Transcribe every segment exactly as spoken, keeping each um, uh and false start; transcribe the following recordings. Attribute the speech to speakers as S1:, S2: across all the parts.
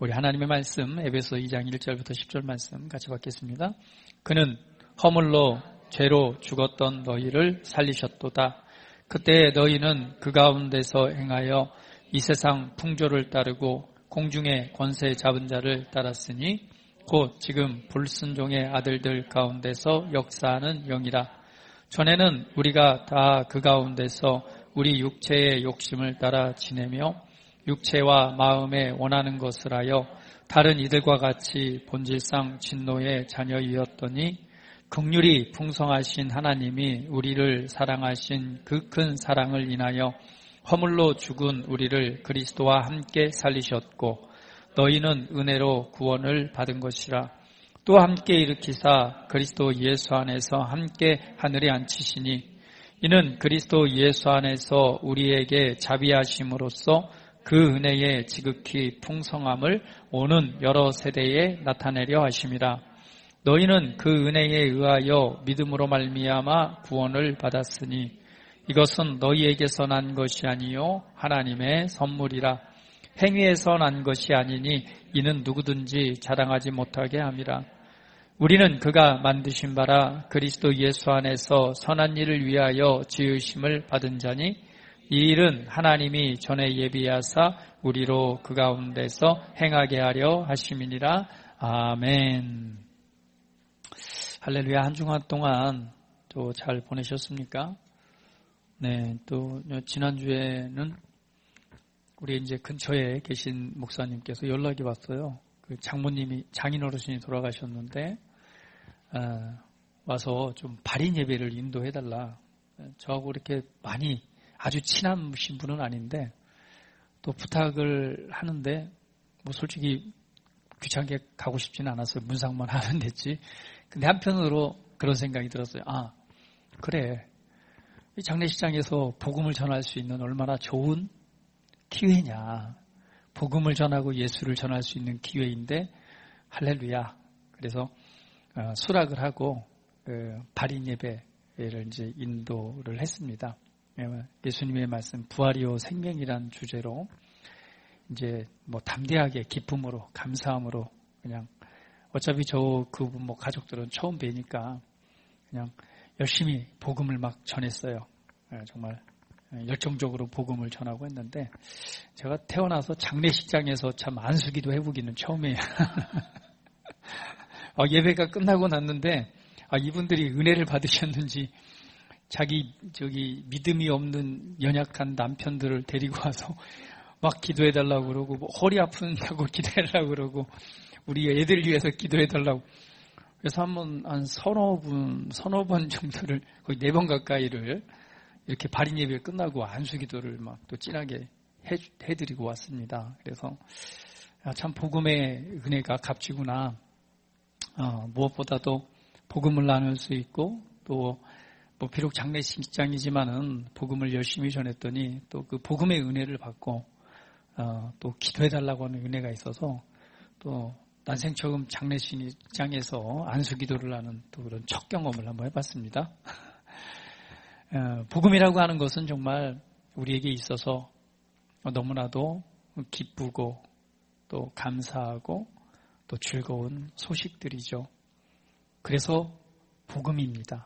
S1: 우리 하나님의 말씀 에베소 이 장 일 절부터 십 절 말씀 같이 받겠습니다. 그는 허물로 죄로 죽었던 너희를 살리셨도다. 그때 너희는 그 가운데서 행하여 이 세상 풍조를 따르고 공중의 권세 잡은 자를 따랐으니 곧 지금 불순종의 아들들 가운데서 역사하는 영이라. 전에는 우리가 다 그 가운데서 우리 육체의 욕심을 따라 지내며 육체와 마음에 원하는 것을 하여 다른 이들과 같이 본질상 진노의 자녀이었더니 긍휼이 풍성하신 하나님이 우리를 사랑하신 그 큰 사랑을 인하여 허물로 죽은 우리를 그리스도와 함께 살리셨고 너희는 은혜로 구원을 받은 것이라. 또 함께 일으키사 그리스도 예수 안에서 함께 하늘에 앉히시니 이는 그리스도 예수 안에서 우리에게 자비하심으로써 그 은혜의 지극히 풍성함을 오는 여러 세대에 나타내려 하심이라. 너희는 그 은혜에 의하여 믿음으로 말미암아 구원을 받았으니 이것은 너희에게서 난 것이 아니요 하나님의 선물이라. 행위에서 난 것이 아니니 이는 누구든지 자랑하지 못하게 함이라. 우리는 그가 만드신 바라 그리스도 예수 안에서 선한 일을 위하여 지으심을 받은 자니 이 일은 하나님이 전에 예비하사 우리로 그 가운데서 행하게 하려 하심이니라. 아멘. 할렐루야. 한 주간 동안 또 잘 보내셨습니까? 네, 또 지난주에는 우리 이제 근처에 계신 목사님께서 연락이 왔어요. 그 장모님이 장인 어르신이 돌아가셨는데 어, 와서 좀 발인 예배를 인도해달라. 저하고 이렇게 많이 아주 친하신 분은 아닌데 또 부탁을 하는데 뭐 솔직히 귀찮게 가고 싶지는 않았어요. 문상만 하면 됐지. 근데 한편으로 그런 생각이 들었어요. 아, 그래. 이 장례식장에서 복음을 전할 수 있는 얼마나 좋은 기회냐. 복음을 전하고 예수를 전할 수 있는 기회인데 할렐루야. 그래서 어, 수락을 하고 그 발인 예배를 이제 인도를 했습니다. 예수님의 말씀 부활이요 생명이란 주제로 이제 뭐 담대하게 기쁨으로 감사함으로 그냥 어차피 저 그분 뭐 가족들은 처음 뵈니까 그냥 열심히 복음을 막 전했어요. 정말 열정적으로 복음을 전하고 했는데 제가 태어나서 장례식장에서 참 안수기도 해보기는 처음이에요. 어, 예배가 끝나고 났는데 아, 이분들이 은혜를 받으셨는지 자기 저기 믿음이 없는 연약한 남편들을 데리고 와서 막 기도해달라고 그러고 뭐 허리 아픈다고 기도해달라고 그러고 우리 애들 위해서 기도해달라고 그래서 한번 한 서너 분 서너 번 정도를 거의 네 번 가까이를 이렇게 발인 예배 끝나고 안수 기도를 막 또 진하게 해, 해드리고 왔습니다. 그래서 아, 참 복음의 은혜가 값지구나. 어, 무엇보다도 복음을 나눌 수 있고 또 뭐 비록 장례식장이지만은 복음을 열심히 전했더니 또 그 복음의 은혜를 받고 어, 또 기도해달라고 하는 은혜가 있어서 또 난생 처음 장례식장에서 안수기도를 하는 또 그런 첫 경험을 한번 해봤습니다. 어, 복음이라고 하는 것은 정말 우리에게 있어서 너무나도 기쁘고 또 감사하고 또 즐거운 소식들이죠. 그래서 복음입니다.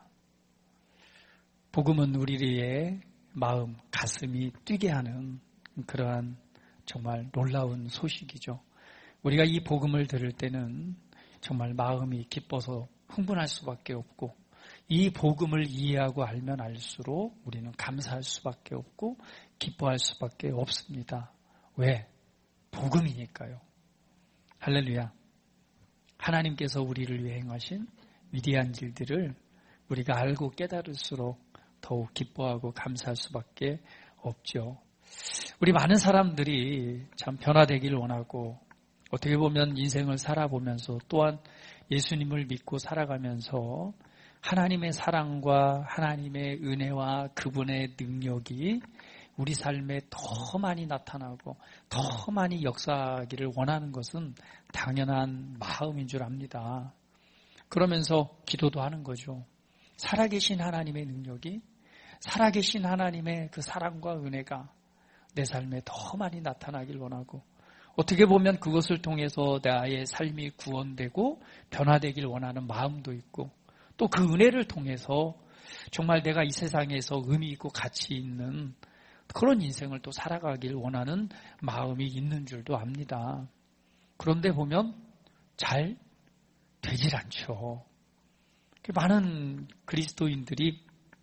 S1: 복음은 우리의 마음, 가슴이 뛰게 하는 그러한 정말 놀라운 소식이죠. 우리가 이 복음을 들을 때는 정말 마음이 기뻐서 흥분할 수밖에 없고 이 복음을 이해하고 알면 알수록 우리는 감사할 수밖에 없고 기뻐할 수밖에 없습니다. 왜? 복음이니까요. 할렐루야. 하나님께서 우리를 위해 행하신 위대한 일들을 우리가 알고 깨달을수록 더욱 기뻐하고 감사할 수밖에 없죠. 우리 많은 사람들이 참 변화되기를 원하고 어떻게 보면 인생을 살아보면서 또한 예수님을 믿고 살아가면서 하나님의 사랑과 하나님의 은혜와 그분의 능력이 우리 삶에 더 많이 나타나고 더 많이 역사하기를 원하는 것은 당연한 마음인 줄 압니다. 그러면서 기도도 하는 거죠. 살아계신 하나님의 능력이 살아계신 하나님의 그 사랑과 은혜가 내 삶에 더 많이 나타나길 원하고 어떻게 보면 그것을 통해서 나의 삶이 구원되고 변화되길 원하는 마음도 있고 또 그 은혜를 통해서 정말 내가 이 세상에서 의미 있고 가치 있는 그런 인생을 또 살아가길 원하는 마음이 있는 줄도 압니다. 그런데 보면 잘 되질 않죠. 많은 그리스도인들이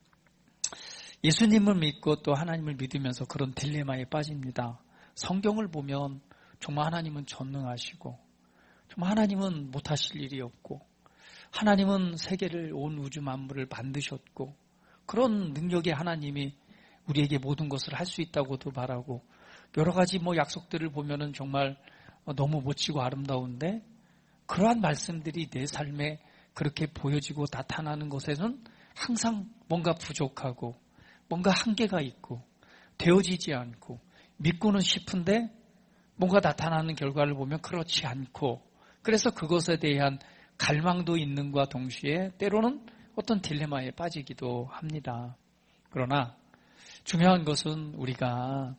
S1: 예수님을 믿고 또 하나님을 믿으면서 그런 딜레마에 빠집니다. 성경을 보면 정말 하나님은 전능하시고 정말 하나님은 못하실 일이 없고 하나님은 세계를 온 우주 만물을 만드셨고 그런 능력의 하나님이 우리에게 모든 것을 할 수 있다고도 말하고 여러 가지 뭐 약속들을 보면은 정말 너무 멋지고 아름다운데 그러한 말씀들이 내 삶에 그렇게 보여지고 나타나는 것에는 항상 뭔가 부족하고 뭔가 한계가 있고 되어지지 않고 믿고는 싶은데 뭔가 나타나는 결과를 보면 그렇지 않고 그래서 그것에 대한 갈망도 있는과 동시에 때로는 어떤 딜레마에 빠지기도 합니다. 그러나 중요한 것은 우리가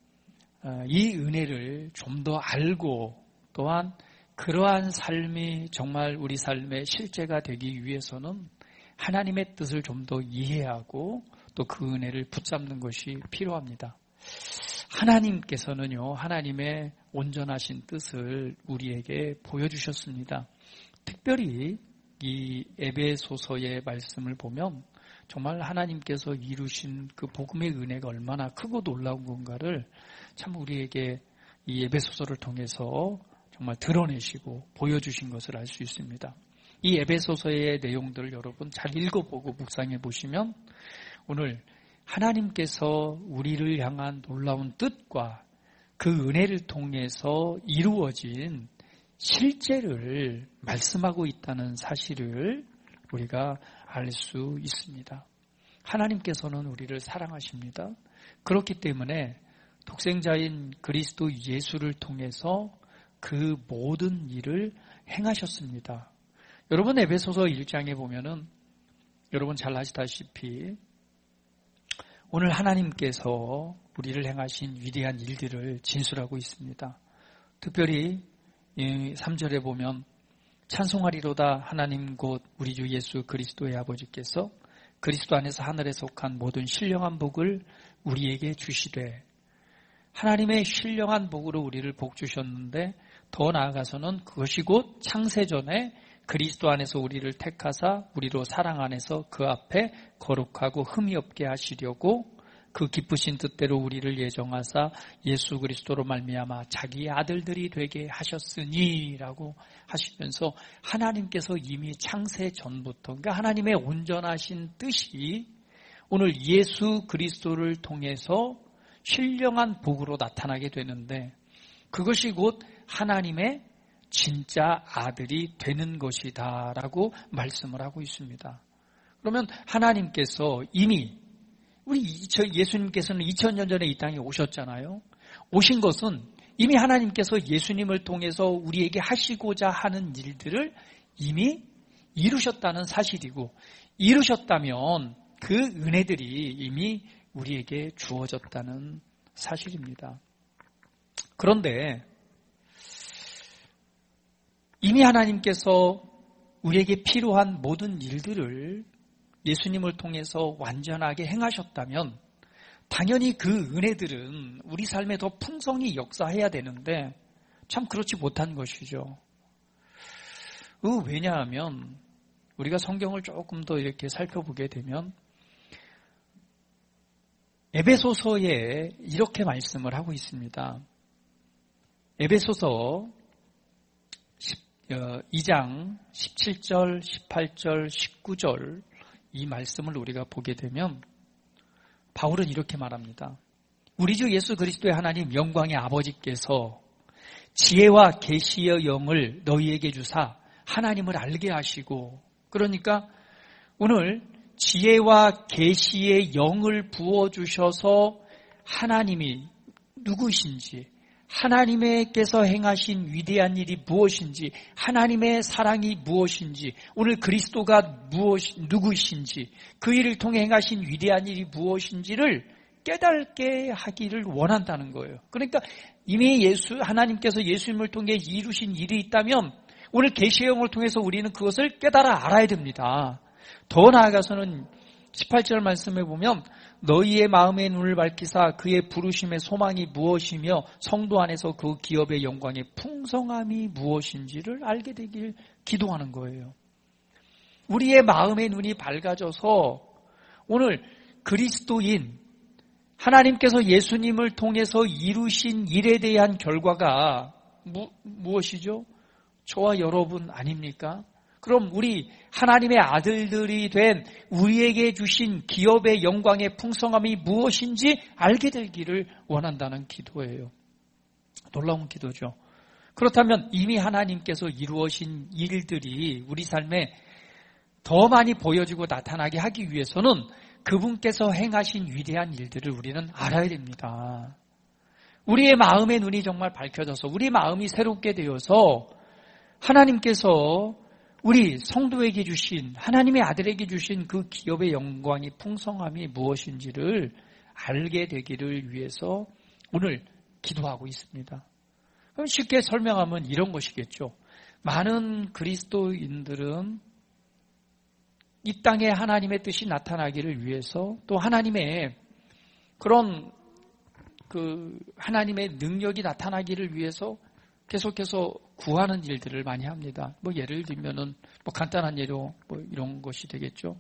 S1: 이 은혜를 좀 더 알고 또한 그러한 삶이 정말 우리 삶의 실제가 되기 위해서는 하나님의 뜻을 좀 더 이해하고 또 그 은혜를 붙잡는 것이 필요합니다. 하나님께서는요, 하나님의 온전하신 뜻을 우리에게 보여주셨습니다. 특별히 이 에베소서의 말씀을 보면 정말 하나님께서 이루신 그 복음의 은혜가 얼마나 크고 놀라운 건가를 참 우리에게 이 에베소서를 통해서 정말 드러내시고 보여주신 것을 알 수 있습니다. 이 에베소서의 내용들을 여러분 잘 읽어보고 묵상해 보시면 오늘 하나님께서 우리를 향한 놀라운 뜻과 그 은혜를 통해서 이루어진 실제를 말씀하고 있다는 사실을 우리가 알 수 있습니다. 하나님께서는 우리를 사랑하십니다. 그렇기 때문에 독생자인 그리스도 예수를 통해서 그 모든 일을 행하셨습니다. 여러분 에베소서 일 장에 보면은 여러분 잘 아시다시피 오늘 하나님께서 우리를 행하신 위대한 일들을 진술하고 있습니다. 특별히 삼 절에 보면 찬송하리로다 하나님 곧 우리 주 예수 그리스도의 아버지께서 그리스도 안에서 하늘에 속한 모든 신령한 복을 우리에게 주시되 하나님의 신령한 복으로 우리를 복 주셨는데 더 나아가서는 그것이 곧 창세전에 그리스도 안에서 우리를 택하사 우리로 사랑 안에서 그 앞에 거룩하고 흠이 없게 하시려고 그 기쁘신 뜻대로 우리를 예정하사 예수 그리스도로 말미암아 자기의 아들들이 되게 하셨으니라고 하시면서 하나님께서 이미 창세 전부터 그러니까 하나님의 온전하신 뜻이 오늘 예수 그리스도를 통해서 신령한 복으로 나타나게 되는데 그것이 곧 하나님의 진짜 아들이 되는 것이다 라고 말씀을 하고 있습니다. 그러면 하나님께서 이미 우리 예수님께서는 이천 년 전에 이 땅에 오셨잖아요. 오신 것은 이미 하나님께서 예수님을 통해서 우리에게 하시고자 하는 일들을 이미 이루셨다는 사실이고 이루셨다면 그 은혜들이 이미 우리에게 주어졌다는 사실입니다. 그런데 이미 하나님께서 우리에게 필요한 모든 일들을 예수님을 통해서 완전하게 행하셨다면 당연히 그 은혜들은 우리 삶에 더 풍성히 역사해야 되는데 참 그렇지 못한 것이죠. 왜냐하면 우리가 성경을 조금 더 이렇게 살펴보게 되면 에베소서에 이렇게 말씀을 하고 있습니다. 에베소서 이 장 십칠 절, 십팔 절, 십구 절 이 말씀을 우리가 보게 되면 바울은 이렇게 말합니다. 우리 주 예수 그리스도의 하나님 영광의 아버지께서 지혜와 계시의 영을 너희에게 주사 하나님을 알게 하시고 그러니까 오늘 지혜와 계시의 영을 부어주셔서 하나님이 누구신지 하나님께서 행하신 위대한 일이 무엇인지 하나님의 사랑이 무엇인지 오늘 그리스도가 무엇 누구신지 그 일을 통해 행하신 위대한 일이 무엇인지를 깨닫게 하기를 원한다는 거예요. 그러니까 이미 예수 하나님께서 예수님을 통해 이루신 일이 있다면 오늘 계시형을 통해서 우리는 그것을 깨달아 알아야 됩니다. 더 나아가서는 십팔 절 말씀에 보면 너희의 마음의 눈을 밝히사 그의 부르심의 소망이 무엇이며 성도 안에서 그 기업의 영광의 풍성함이 무엇인지를 알게 되길 기도하는 거예요. 우리의 마음의 눈이 밝아져서 오늘 그리스도인 하나님께서 예수님을 통해서 이루신 일에 대한 결과가 무, 무엇이죠? 저와 여러분 아닙니까? 그럼 우리 하나님의 아들들이 된 우리에게 주신 기업의 영광의 풍성함이 무엇인지 알게 되기를 원한다는 기도예요. 놀라운 기도죠. 그렇다면 이미 하나님께서 이루어진 일들이 우리 삶에 더 많이 보여지고 나타나게 하기 위해서는 그분께서 행하신 위대한 일들을 우리는 알아야 됩니다. 우리의 마음의 눈이 정말 밝혀져서 우리 마음이 새롭게 되어서 하나님께서 우리 성도에게 주신 하나님의 아들에게 주신 그 기업의 영광이 풍성함이 무엇인지를 알게 되기를 위해서 오늘 기도하고 있습니다. 그럼 쉽게 설명하면 이런 것이겠죠. 많은 그리스도인들은 이 땅에 하나님의 뜻이 나타나기를 위해서 또 하나님의 그런 그 하나님의 능력이 나타나기를 위해서 계속해서 구하는 일들을 많이 합니다. 뭐 예를 들면은 뭐 간단한 예로 뭐 이런 것이 되겠죠.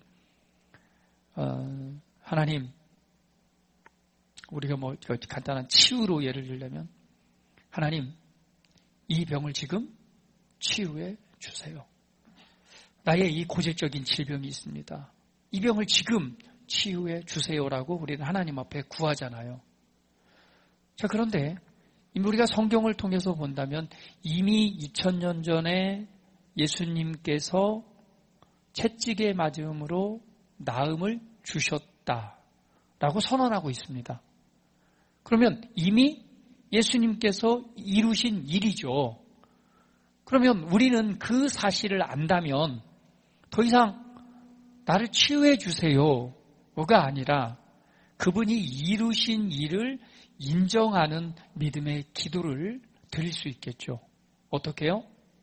S1: 어, 하나님, 우리가 뭐 간단한 치유로 예를 들려면 하나님, 이 병을 지금 치유해 주세요. 나의 이 고질적인 질병이 있습니다. 이 병을 지금 치유해 주세요라고 우리는 하나님 앞에 구하잖아요. 자, 그런데 우리가 성경을 통해서 본다면 이미 이천 년 전에 예수님께서 채찍에 맞음으로 나음을 주셨다라고 선언하고 있습니다. 그러면 이미 예수님께서 이루신 일이죠. 그러면 우리는 그 사실을 안다면 더 이상 나를 치유해 주세요가 아니라 그분이 이루신 일을 인정하는 믿음의 기도를 드릴 수 있겠죠. 어떻게요?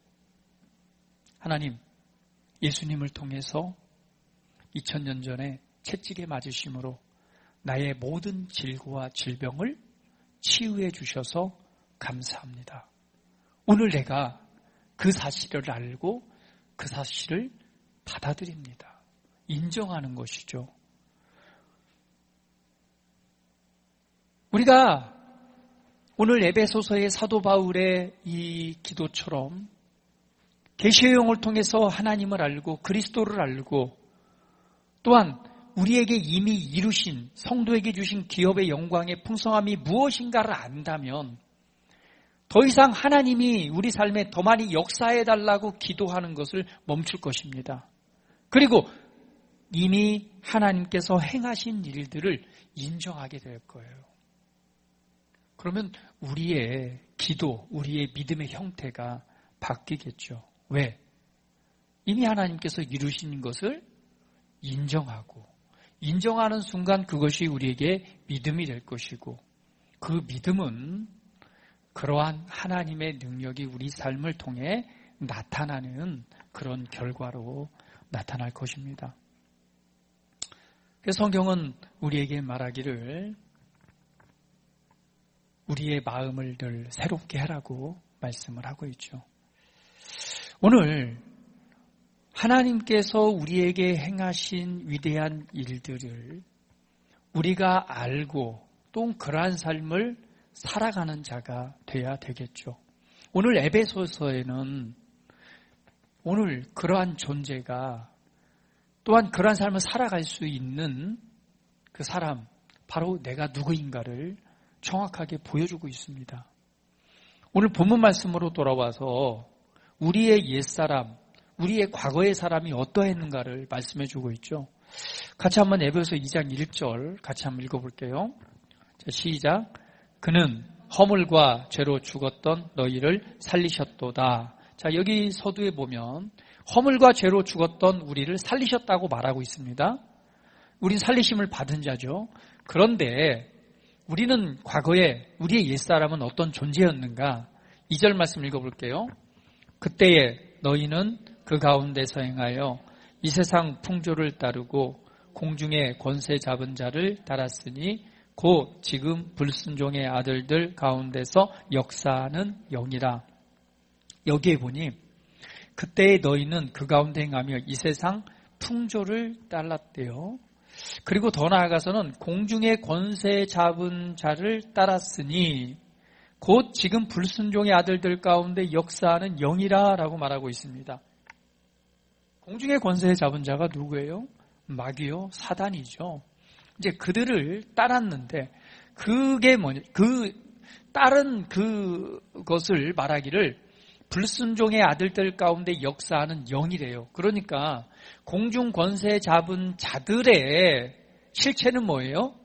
S1: 하나님, 예수님을 통해서 이천 년 전에 채찍에 맞으심으로 나의 모든 질고와 질병을 치유해 주셔서 감사합니다. 오늘 내가 그 사실을 알고 그 사실을 받아들입니다. 인정하는 것이죠. 우리가 오늘 에베소서의 사도 바울의 이 기도처럼 계시의 영을 통해서 하나님을 알고 그리스도를 알고 또한 우리에게 이미 이루신 성도에게 주신 기업의 영광의 풍성함이 무엇인가를 안다면 더 이상 하나님이 우리 삶에 더 많이 역사해달라고 기도하는 것을 멈출 것입니다. 그리고 이미 하나님께서 행하신 일들을 인정하게 될 거예요. 그러면 우리의 기도, 우리의 믿음의 형태가 바뀌겠죠. 왜? 이미 하나님께서 이루신 것을 인정하고 인정하는 순간 그것이 우리에게 믿음이 될 것이고 그 믿음은 그러한 하나님의 능력이 우리 삶을 통해 나타나는 그런 결과로 나타날 것입니다. 그래서 성경은 우리에게 말하기를 우리의 마음을 늘 새롭게 하라고 말씀을 하고 있죠. 오늘 하나님께서 우리에게 행하신 위대한 일들을 우리가 알고 또 그러한 삶을 살아가는 자가 돼야 되겠죠. 오늘 에베소서에는 오늘 그러한 존재가 또한 그러한 삶을 살아갈 수 있는 그 사람, 바로 내가 누구인가를 정확하게 보여주고 있습니다. 오늘 본문 말씀으로 돌아와서 우리의 옛사람, 우리의 과거의 사람이 어떠했는가를 말씀해주고 있죠. 같이 한번 에베소서 이 장 일 절 같이 한번 읽어볼게요. 자, 시작. 그는 허물과 죄로 죽었던 너희를 살리셨도다. 자, 여기 서두에 보면 허물과 죄로 죽었던 우리를 살리셨다고 말하고 있습니다. 우린 살리심을 받은 자죠. 그런데 우리는 과거에 우리의 옛사람은 어떤 존재였는가? 이 절 말씀 읽어볼게요. 그때에 너희는 그 가운데서 행하여 이 세상 풍조를 따르고 공중의 권세 잡은 자를 따랐으니 곧 지금 불순종의 아들들 가운데서 역사하는 영이라. 여기에 보니 그때에 너희는 그 가운데 행하며 이 세상 풍조를 따랐대요. 그리고 더 나아가서는 공중의 권세 잡은 자를 따랐으니 곧 지금 불순종의 아들들 가운데 역사하는 영이라 라고 말하고 있습니다. 공중의 권세 잡은 자가 누구예요? 마귀요, 사단이죠. 이제 그들을 따랐는데 그게 뭐냐? 그 따른 그것을 말하기를 불순종의 아들들 가운데 역사하는 영이래요. 그러니까 공중 권세 잡은 자들의 실체는 뭐예요?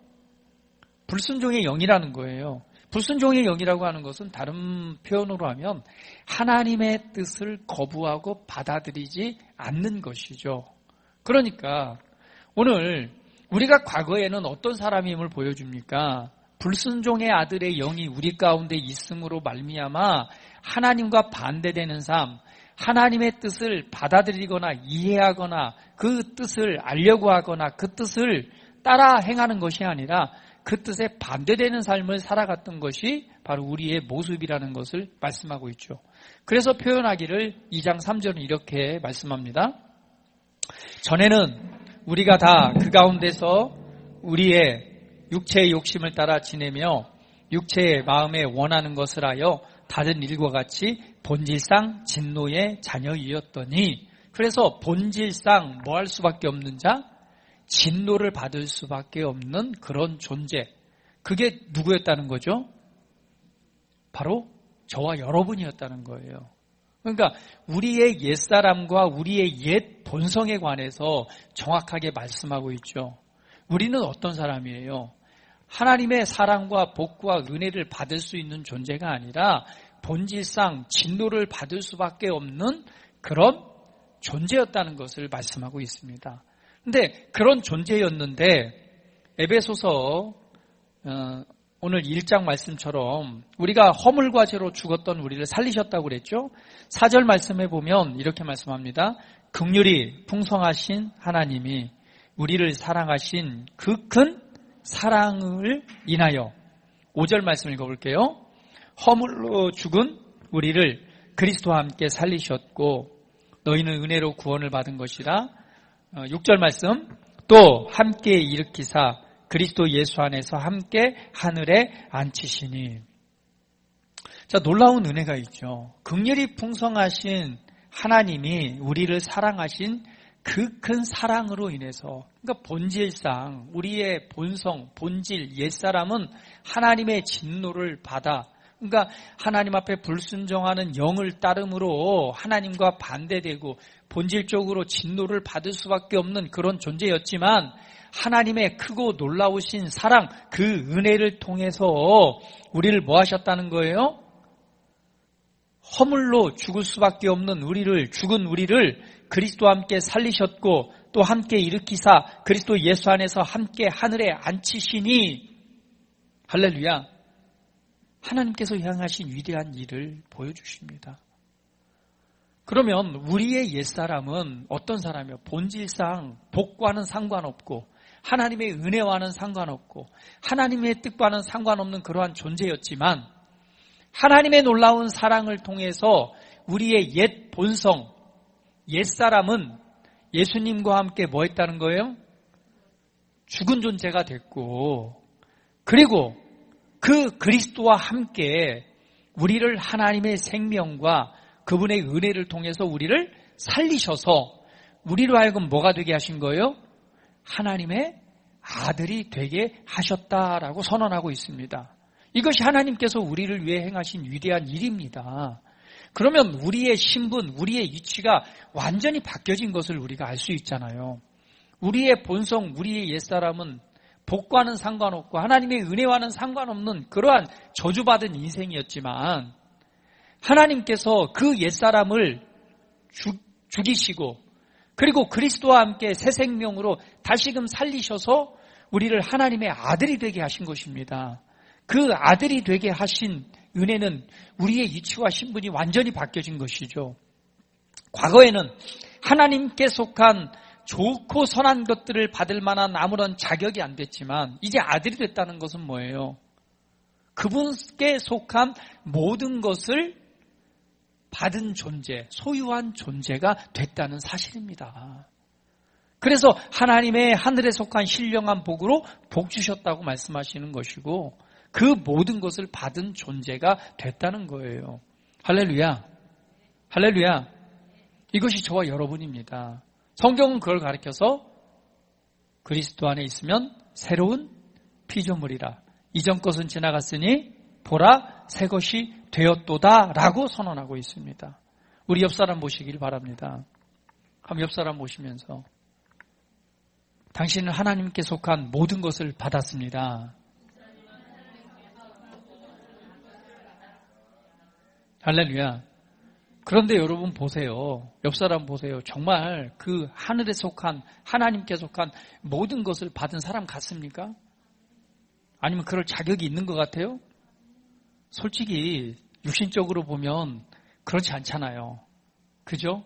S1: 불순종의 영이라는 거예요. 불순종의 영이라고 하는 것은 다른 표현으로 하면 하나님의 뜻을 거부하고 받아들이지 않는 것이죠. 그러니까 오늘 우리가 과거에는 어떤 사람임을 보여줍니까? 불순종의 아들의 영이 우리 가운데 있음으로 말미암아 하나님과 반대되는 삶, 하나님의 뜻을 받아들이거나 이해하거나 그 뜻을 알려고 하거나 그 뜻을 따라 행하는 것이 아니라 그 뜻에 반대되는 삶을 살아갔던 것이 바로 우리의 모습이라는 것을 말씀하고 있죠. 그래서 표현하기를 이 장 삼 절은 이렇게 말씀합니다. 전에는 우리가 다 그 가운데서 우리의 육체의 욕심을 따라 지내며 육체의 마음에 원하는 것을 하여 다른 일과 같이 본질상 진노의 자녀이었더니, 그래서 본질상 뭐 할 수밖에 없는 자? 진노를 받을 수밖에 없는 그런 존재. 그게 누구였다는 거죠? 바로 저와 여러분이었다는 거예요. 그러니까 우리의 옛사람과 우리의 옛 본성에 관해서 정확하게 말씀하고 있죠. 우리는 어떤 사람이에요? 하나님의 사랑과 복과 은혜를 받을 수 있는 존재가 아니라 본질상 진노를 받을 수밖에 없는 그런 존재였다는 것을 말씀하고 있습니다. 그런데 그런 존재였는데 에베소서 어, 오늘 일 장 말씀처럼 우리가 허물과 죄로 죽었던 우리를 살리셨다고 그랬죠. 사 절 말씀에 보면 이렇게 말씀합니다. 긍휼이 풍성하신 하나님이 우리를 사랑하신 그 큰 사랑을 인하여, 오 절 말씀 읽어볼게요. 허물로 죽은 우리를 그리스도와 함께 살리셨고 너희는 은혜로 구원을 받은 것이라. 육 절 말씀, 또 함께 일으키사 그리스도 예수 안에서 함께 하늘에 앉히시니. 자, 놀라운 은혜가 있죠. 긍휼이 풍성하신 하나님이 우리를 사랑하신 그 큰 사랑으로 인해서, 그러니까 본질상 우리의 본성, 본질, 옛사람은 하나님의 진노를 받아, 그러니까 하나님 앞에 불순종하는 영을 따름으로 하나님과 반대되고 본질적으로 진노를 받을 수밖에 없는 그런 존재였지만 하나님의 크고 놀라우신 사랑, 그 은혜를 통해서 우리를 뭐 하셨다는 거예요? 허물로 죽을 수밖에 없는 우리를, 죽은 우리를 그리스도와 함께 살리셨고 또 함께 일으키사 그리스도 예수 안에서 함께 하늘에 앉히시니. 할렐루야. 하나님께서 향하신 위대한 일을 보여주십니다. 그러면 우리의 옛사람은 어떤 사람이요? 본질상 복과는 상관없고 하나님의 은혜와는 상관없고 하나님의 뜻과는 상관없는 그러한 존재였지만 하나님의 놀라운 사랑을 통해서 우리의 옛 본성, 옛사람은 예수님과 함께 뭐 했다는 거예요? 죽은 존재가 됐고, 그리고 그 그리스도와 함께 우리를 하나님의 생명과 그분의 은혜를 통해서 우리를 살리셔서 우리로 하여금 뭐가 되게 하신 거예요? 하나님의 아들이 되게 하셨다라고 선언하고 있습니다. 이것이 하나님께서 우리를 위해 행하신 위대한 일입니다. 그러면 우리의 신분, 우리의 위치가 완전히 바뀌어진 것을 우리가 알 수 있잖아요. 우리의 본성, 우리의 옛사람은 복과는 상관없고 하나님의 은혜와는 상관없는 그러한 저주받은 인생이었지만 하나님께서 그 옛사람을 죽, 죽이시고 그리고 그리스도와 함께 새 생명으로 다시금 살리셔서 우리를 하나님의 아들이 되게 하신 것입니다. 그 아들이 되게 하신 은혜는 우리의 위치와 신분이 완전히 바뀌어진 것이죠. 과거에는 하나님께 속한 좋고 선한 것들을 받을 만한 아무런 자격이 안 됐지만 이제 아들이 됐다는 것은 뭐예요? 그분께 속한 모든 것을 받은 존재, 소유한 존재가 됐다는 사실입니다. 그래서 하나님의 하늘에 속한 신령한 복으로 복 주셨다고 말씀하시는 것이고 그 모든 것을 받은 존재가 됐다는 거예요. 할렐루야. 할렐루야. 이것이 저와 여러분입니다. 성경은 그걸 가르쳐서 그리스도 안에 있으면 새로운 피조물이라. 이전 것은 지나갔으니 보라 새 것이 되었도다 라고 선언하고 있습니다. 우리 옆 사람 모시길 바랍니다. 한번 옆 사람 모시면서 당신은 하나님께 속한 모든 것을 받았습니다. 할렐루야. 그런데 여러분 보세요. 옆 사람 보세요. 정말 그 하늘에 속한 하나님께 속한 모든 것을 받은 사람 같습니까? 아니면 그럴 자격이 있는 것 같아요? 솔직히 육신적으로 보면 그렇지 않잖아요. 그죠?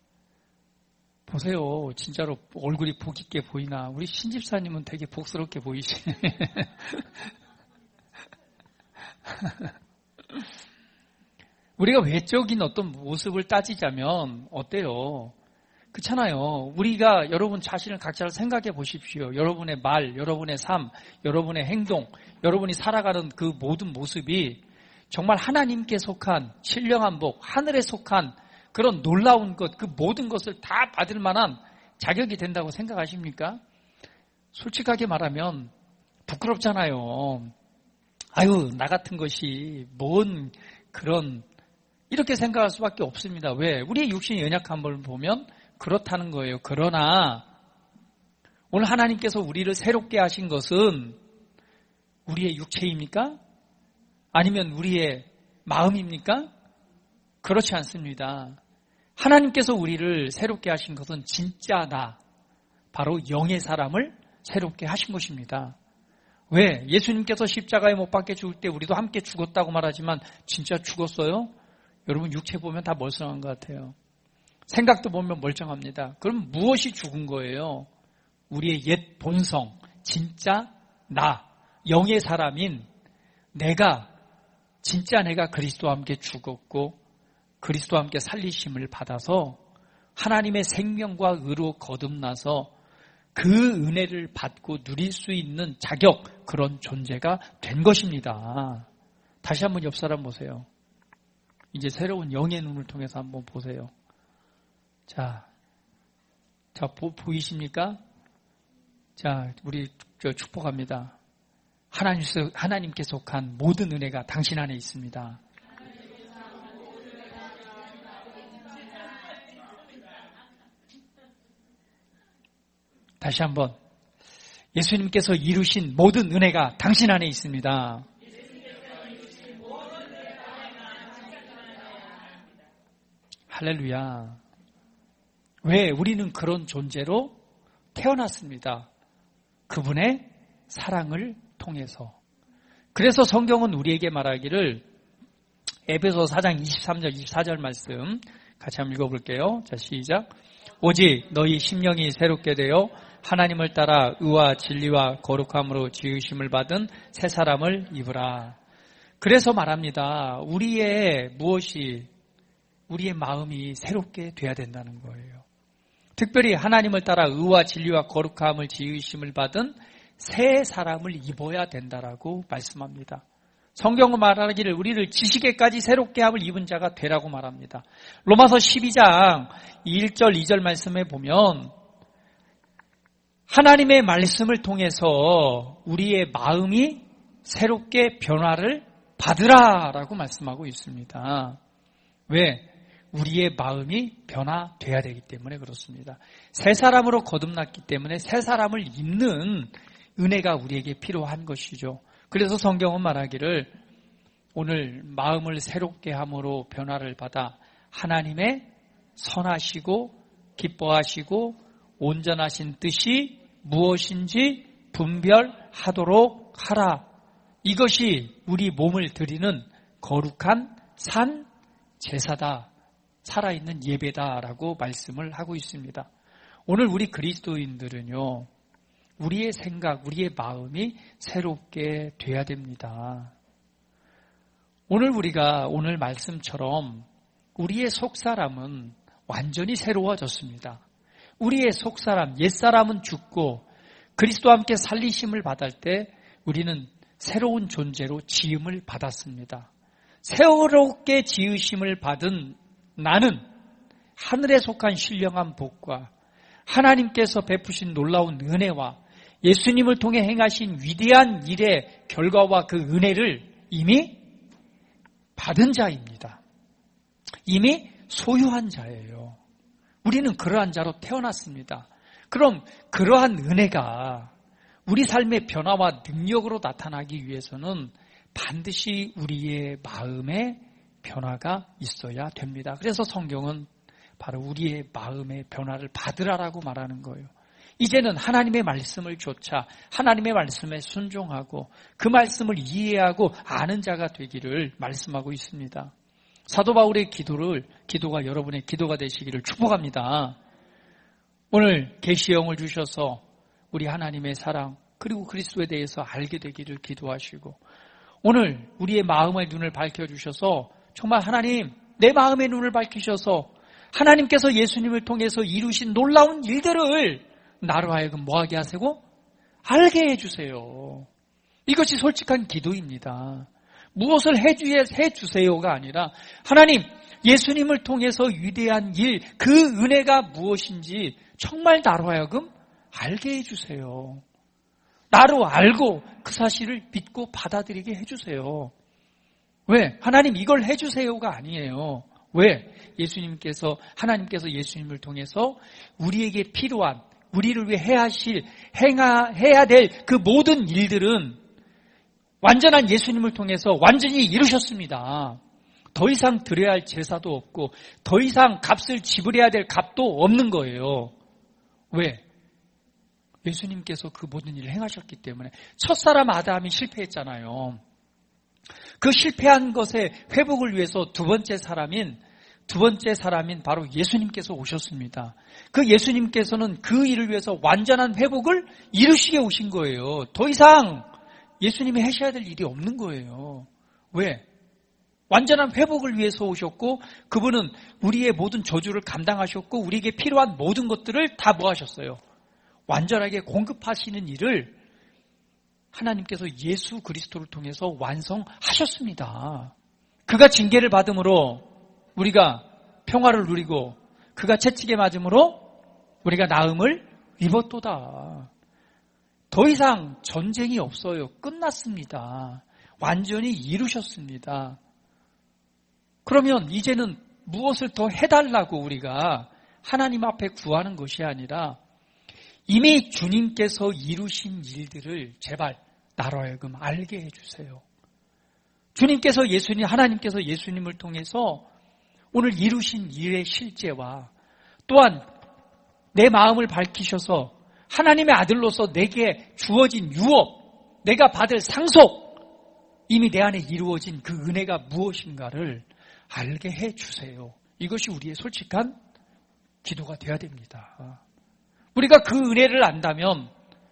S1: 보세요. 진짜로 얼굴이 복 있게 보이나. 우리 신집사님은 되게 복스럽게 보이시네. 우리가 외적인 어떤 모습을 따지자면 어때요? 그렇잖아요. 우리가 여러분 자신을 각자를 생각해 보십시오. 여러분의 말, 여러분의 삶, 여러분의 행동, 여러분이 살아가는 그 모든 모습이 정말 하나님께 속한 신령한 복, 하늘에 속한 그런 놀라운 것, 그 모든 것을 다 받을 만한 자격이 된다고 생각하십니까? 솔직하게 말하면 부끄럽잖아요. 아유, 나 같은 것이 뭔 그런 이렇게 생각할 수밖에 없습니다. 왜? 우리의 육신의 연약한 걸 보면 그렇다는 거예요. 그러나 오늘 하나님께서 우리를 새롭게 하신 것은 우리의 육체입니까? 아니면 우리의 마음입니까? 그렇지 않습니다. 하나님께서 우리를 새롭게 하신 것은 진짜 나, 바로 영의 사람을 새롭게 하신 것입니다. 왜? 예수님께서 십자가에 못 박혀 죽을 때 우리도 함께 죽었다고 말하지만 진짜 죽었어요? 여러분 육체 보면 다 멀쩡한 것 같아요. 생각도 보면 멀쩡합니다. 그럼 무엇이 죽은 거예요? 우리의 옛 본성, 진짜 나, 영의 사람인 내가, 진짜 내가 그리스도와 함께 죽었고 그리스도와 함께 살리심을 받아서 하나님의 생명과 의로 거듭나서 그 은혜를 받고 누릴 수 있는 자격, 그런 존재가 된 것입니다. 다시 한번 옆 사람 보세요. 이제 새로운 영의 눈을 통해서 한번 보세요. 자, 자 보, 보이십니까? 자, 우리 저 축복합니다. 하나님, 하나님께 속한 모든 은혜가 당신 안에 있습니다. 다시 한번 예수님께서 이루신 모든 은혜가 당신 안에 있습니다. 할렐루야. 왜? 우리는 그런 존재로 태어났습니다. 그분의 사랑을 통해서. 그래서 성경은 우리에게 말하기를 에베소 사 장 이십삼 절 이십사 절 말씀 같이 한번 읽어볼게요. 자, 시작. 오직 너희 심령이 새롭게 되어 하나님을 따라 의와 진리와 거룩함으로 지으심을 받은 새 사람을 입으라. 그래서 말합니다. 우리의 무엇이, 우리의 마음이 새롭게 돼야 된다는 거예요. 특별히 하나님을 따라 의와 진리와 거룩함을 지으심을 받은 새 사람을 입어야 된다라고 말씀합니다. 성경은 말하기를 우리를 지식에까지 새롭게 함을 입은 자가 되라고 말합니다. 로마서 십이 장 일 절 이 절 말씀에 보면 하나님의 말씀을 통해서 우리의 마음이 새롭게 변화를 받으라라고 말씀하고 있습니다. 왜? 우리의 마음이 변화돼야 되기 때문에 그렇습니다. 새 사람으로 거듭났기 때문에 새 사람을 입는 은혜가 우리에게 필요한 것이죠. 그래서 성경은 말하기를 오늘 마음을 새롭게 함으로 변화를 받아 하나님의 선하시고 기뻐하시고 온전하신 뜻이 무엇인지 분별하도록 하라. 이것이 우리 몸을 드리는 거룩한 산 제사다, 살아있는 예배다라고 말씀을 하고 있습니다. 오늘 우리 그리스도인들은요, 우리의 생각, 우리의 마음이 새롭게 돼야 됩니다. 오늘 우리가 오늘 말씀처럼 우리의 속사람은 완전히 새로워졌습니다. 우리의 속사람, 옛사람은 죽고 그리스도와 함께 살리심을 받을 때 우리는 새로운 존재로 지음을 받았습니다. 새롭게 지으심을 받은 나는 하늘에 속한 신령한 복과 하나님께서 베푸신 놀라운 은혜와 예수님을 통해 행하신 위대한 일의 결과와 그 은혜를 이미 받은 자입니다. 이미 소유한 자예요. 우리는 그러한 자로 태어났습니다. 그럼 그러한 은혜가 우리 삶의 변화와 능력으로 나타나기 위해서는 반드시 우리의 마음에 변화가 있어야 됩니다. 그래서 성경은 바로 우리의 마음의 변화를 받으라라고 말하는 거예요. 이제는 하나님의 말씀을 좇아 하나님의 말씀에 순종하고 그 말씀을 이해하고 아는 자가 되기를 말씀하고 있습니다. 사도 바울의 기도를, 기도가 여러분의 기도가 되시기를 축복합니다. 오늘 계시형을 주셔서 우리 하나님의 사랑 그리고 그리스도에 대해서 알게 되기를 기도하시고 오늘 우리의 마음의 눈을 밝혀주셔서 정말 하나님 내 마음의 눈을 밝히셔서 하나님께서 예수님을 통해서 이루신 놀라운 일들을 나로 하여금 뭐하게 하시고 알게 해주세요. 이것이 솔직한 기도입니다. 무엇을 해주세요가 아니라 하나님 예수님을 통해서 위대한 일, 그 은혜가 무엇인지 정말 나로 하여금 알게 해주세요. 나로 알고 그 사실을 믿고 받아들이게 해주세요. 왜? 하나님 이걸 해주세요가 아니에요. 왜? 예수님께서 하나님께서 예수님을 통해서 우리에게 필요한 우리를 위해 해야 하실 행하, 해야 될 그 모든 일들은 완전한 예수님을 통해서 완전히 이루셨습니다. 더 이상 드려야 할 제사도 없고 더 이상 값을 지불해야 될 값도 없는 거예요. 왜? 예수님께서 그 모든 일을 행하셨기 때문에. 첫사람 아담이 실패했잖아요. 그 실패한 것의 회복을 위해서 두 번째 사람인 두 번째 사람인 바로 예수님께서 오셨습니다. 그 예수님께서는 그 일을 위해서 완전한 회복을 이루시게 오신 거예요. 더 이상 예수님이 하셔야 될 일이 없는 거예요. 왜? 완전한 회복을 위해서 오셨고 그분은 우리의 모든 저주를 감당하셨고 우리에게 필요한 모든 것들을 다 뭐 하셨어요? 완전하게 공급하시는 일을 하나님께서 예수 그리스도를 통해서 완성하셨습니다. 그가 징계를 받음으로 우리가 평화를 누리고 그가 채찍에 맞음으로 우리가 나음을 입었도다. 더 이상 전쟁이 없어요. 끝났습니다. 완전히 이루셨습니다. 그러면 이제는 무엇을 더 해달라고 우리가 하나님 앞에 구하는 것이 아니라 이미 주님께서 이루신 일들을 제발 나로 하여금 알게 해주세요. 주님께서 예수님, 하나님께서 예수님을 통해서 오늘 이루신 일의 실제와 또한 내 마음을 밝히셔서 하나님의 아들로서 내게 주어진 유업, 내가 받을 상속, 이미 내 안에 이루어진 그 은혜가 무엇인가를 알게 해주세요. 이것이 우리의 솔직한 기도가 되어야 됩니다. 우리가 그 은혜를 안다면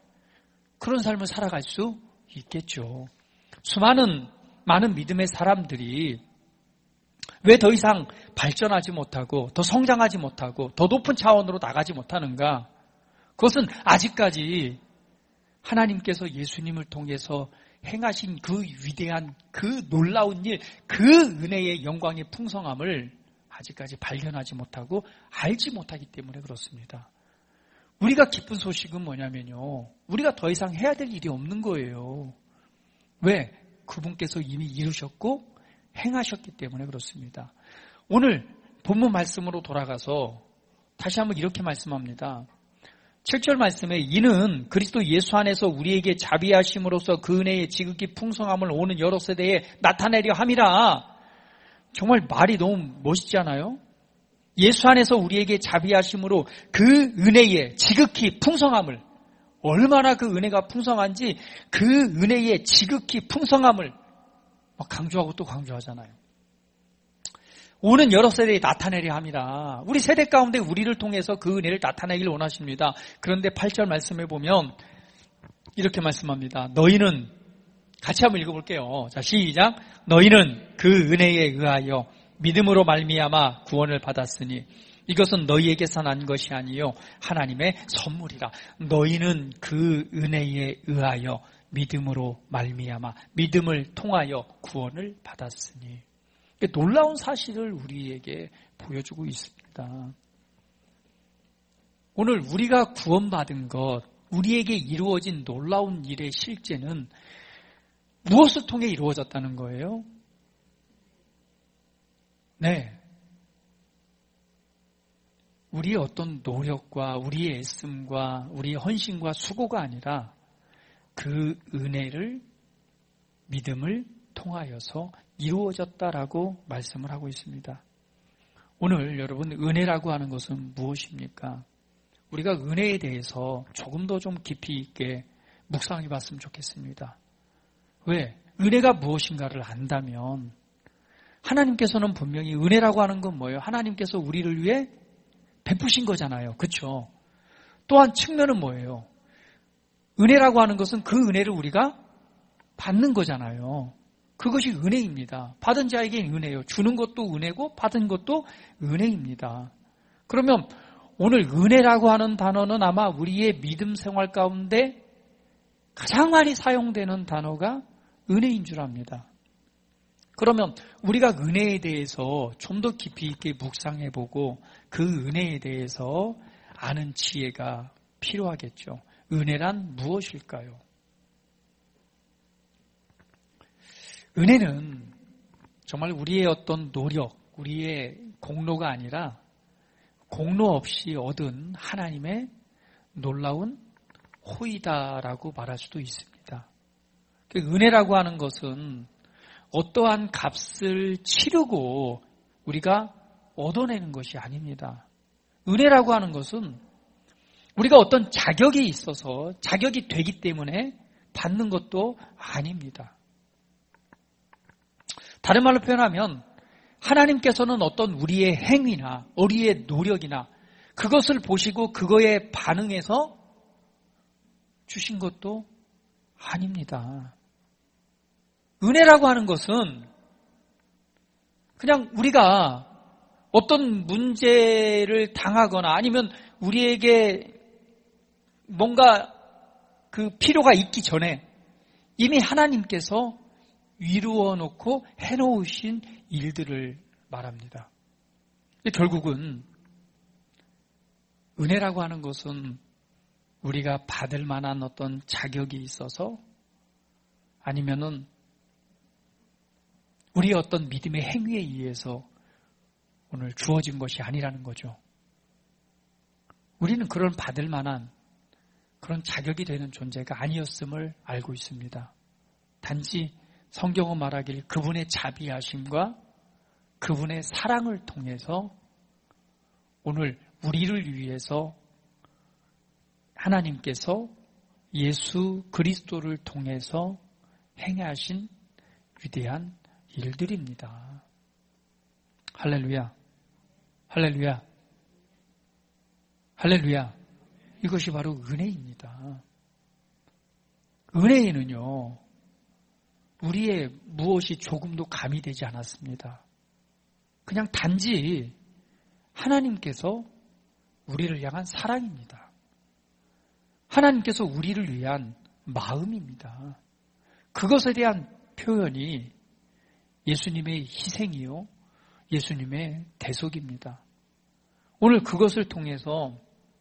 S1: 그런 삶을 살아갈 수 있겠죠. 수많은 많은 믿음의 사람들이 왜 더 이상 발전하지 못하고 더 성장하지 못하고 더 높은 차원으로 나가지 못하는가? 그것은 아직까지 하나님께서 예수님을 통해서 행하신 그 위대한 그 놀라운 일, 그 은혜의 영광의 풍성함을 아직까지 발견하지 못하고 알지 못하기 때문에 그렇습니다. 우리가 기쁜 소식은 뭐냐면요. 우리가 더 이상 해야 될 일이 없는 거예요. 왜? 그분께서 이미 이루셨고 행하셨기 때문에 그렇습니다. 오늘 본문 말씀으로 돌아가서 다시 한번 이렇게 말씀합니다. 칠 절 말씀에 이는 그리스도 예수 안에서 우리에게 자비하심으로써 그 은혜의 지극히 풍성함을 오는 여러 세대에 나타내려 함이라. 정말 말이 너무 멋있지 않아요? 예수 안에서 우리에게 자비하심으로 그 은혜의 지극히 풍성함을 얼마나 그 은혜가 풍성한지 그 은혜의 지극히 풍성함을 강조하고 또 강조하잖아요. 오는 여러 세대에 나타내려 합니다. 우리 세대 가운데 우리를 통해서 그 은혜를 나타내길 원하십니다. 그런데 팔 절 말씀에 보면 이렇게 말씀합니다. 너희는, 같이 한번 읽어볼게요. 자, 시작. 너희는 그 은혜에 의하여 믿음으로 말미암아 구원을 받았으니 이것은 너희에게서 난 것이 아니요 하나님의 선물이라. 너희는 그 은혜에 의하여 믿음으로 말미암아, 믿음을 통하여 구원을 받았으니. 놀라운 사실을 우리에게 보여주고 있습니다. 오늘 우리가 구원받은 것, 우리에게 이루어진 놀라운 일의 실제는 무엇을 통해 이루어졌다는 거예요? 네. 우리의 어떤 노력과 우리의 애씀과 우리의 헌신과 수고가 아니라 그 은혜를, 믿음을 통하여서 이루어졌다라고 말씀을 하고 있습니다. 오늘 여러분, 은혜라고 하는 것은 무엇입니까? 우리가 은혜에 대해서 조금 더 좀 깊이 있게 묵상해 봤으면 좋겠습니다. 왜? 은혜가 무엇인가를 안다면 하나님께서는 분명히 은혜라고 하는 건 뭐예요? 하나님께서 우리를 위해 베푸신 거잖아요. 그렇죠? 또한 측면은 뭐예요? 은혜라고 하는 것은 그 은혜를 우리가 받는 거잖아요. 그것이 은혜입니다. 받은 자에게 은혜예요. 주는 것도 은혜고 받은 것도 은혜입니다. 그러면 오늘 은혜라고 하는 단어는 아마 우리의 믿음 생활 가운데 가장 많이 사용되는 단어가 은혜인 줄 압니다. 그러면 우리가 은혜에 대해서 좀 더 깊이 있게 묵상해보고 그 은혜에 대해서 아는 지혜가 필요하겠죠. 은혜란 무엇일까요? 은혜는 정말 우리의 어떤 노력, 우리의 공로가 아니라 공로 없이 얻은 하나님의 놀라운 호의다라고 말할 수도 있습니다. 은혜라고 하는 것은 어떠한 값을 치르고 우리가 얻어내는 것이 아닙니다. 은혜라고 하는 것은 우리가 어떤 자격이 있어서 자격이 되기 때문에 받는 것도 아닙니다. 다른 말로 표현하면 하나님께서는 어떤 우리의 행위나 우리의 노력이나 그것을 보시고 그거에 반응해서 주신 것도 아닙니다. 은혜라고 하는 것은 그냥 우리가 어떤 문제를 당하거나 아니면 우리에게 뭔가 그 필요가 있기 전에 이미 하나님께서 이루어 놓고 해놓으신 일들을 말합니다. 결국은 은혜라고 하는 것은 우리가 받을 만한 어떤 자격이 있어서 아니면은 우리의 어떤 믿음의 행위에 의해서 오늘 주어진 것이 아니라는 거죠. 우리는 그런 받을 만한 그런 자격이 되는 존재가 아니었음을 알고 있습니다. 단지 성경은 말하길 그분의 자비하심과 그분의 사랑을 통해서 오늘 우리를 위해서 하나님께서 예수 그리스도를 통해서 행하신 위대한 일들입니다. 할렐루야, 할렐루야, 할렐루야. 이것이 바로 은혜입니다. 은혜에는요, 우리의 무엇이 조금도 가미되지 않았습니다. 그냥 단지 하나님께서 우리를 향한 사랑입니다. 하나님께서 우리를 위한 마음입니다. 그것에 대한 표현이 예수님의 희생이요, 예수님의 대속입니다. 오늘 그것을 통해서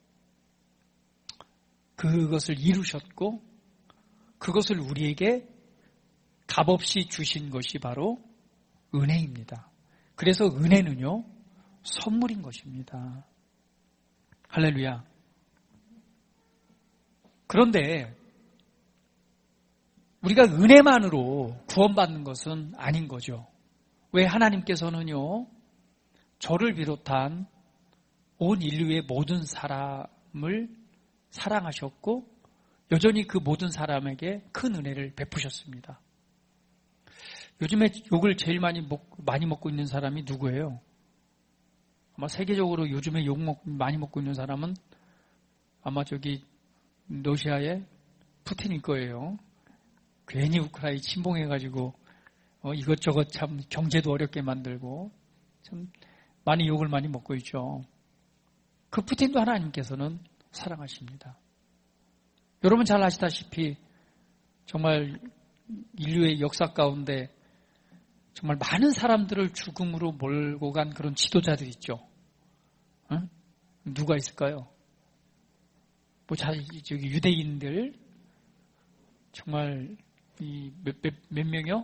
S1: 그것을 이루셨고 그것을 우리에게 값없이 주신 것이 바로 은혜입니다. 그래서 은혜는요, 선물인 것입니다. 할렐루야. 그런데 우리가 은혜만으로 구원받는 것은 아닌 거죠. 왜? 하나님께서는요, 저를 비롯한 온 인류의 모든 사람을 사랑하셨고 여전히 그 모든 사람에게 큰 은혜를 베푸셨습니다. 요즘에 욕을 제일 많이, 먹, 많이 먹고 있는 사람이 누구예요? 아마 세계적으로 요즘에 욕 먹, 많이 먹고 있는 사람은 아마 저기 러시아의 푸틴일 거예요. 괜히 우크라이나 침봉해가지고 어, 이것저것 참 경제도 어렵게 만들고 참 많이 욕을 많이 먹고 있죠. 그 푸틴도 하나님께서는 사랑하십니다. 여러분 잘 아시다시피 정말 인류의 역사 가운데 정말 많은 사람들을 죽음으로 몰고 간 그런 지도자들 있죠. 어? 누가 있을까요? 뭐 자, 저기 유대인들 정말 이 몇, 몇, 몇 명이요?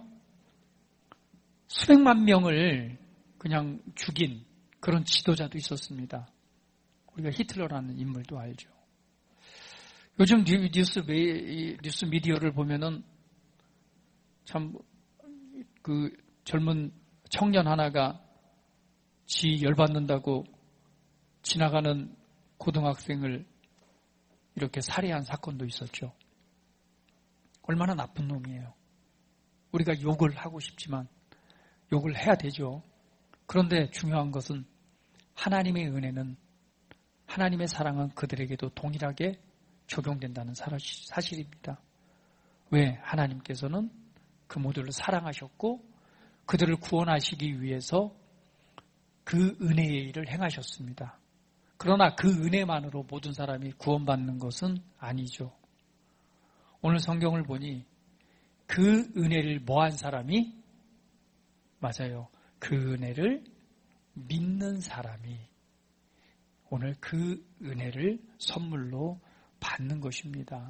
S1: 수백만 명을 그냥 죽인 그런 지도자도 있었습니다. 우리가 히틀러라는 인물도 알죠. 요즘 뉴스, 뉴스 미디어를 보면은 참 그 젊은 청년 하나가 지 열받는다고 지나가는 고등학생을 이렇게 살해한 사건도 있었죠. 얼마나 나쁜 놈이에요. 우리가 욕을 하고 싶지만 욕을 해야 되죠. 그런데 중요한 것은 하나님의 은혜는, 하나님의 사랑은 그들에게도 동일하게 적용된다는 사실입니다. 왜? 하나님께서는 그 모두를 사랑하셨고 그들을 구원하시기 위해서 그 은혜의 일을 행하셨습니다. 그러나 그 은혜만으로 모든 사람이 구원받는 것은 아니죠. 오늘 성경을 보니 그 은혜를 뭐한 사람이? 맞아요. 그 은혜를 믿는 사람이 오늘 그 은혜를 선물로 받는 것입니다.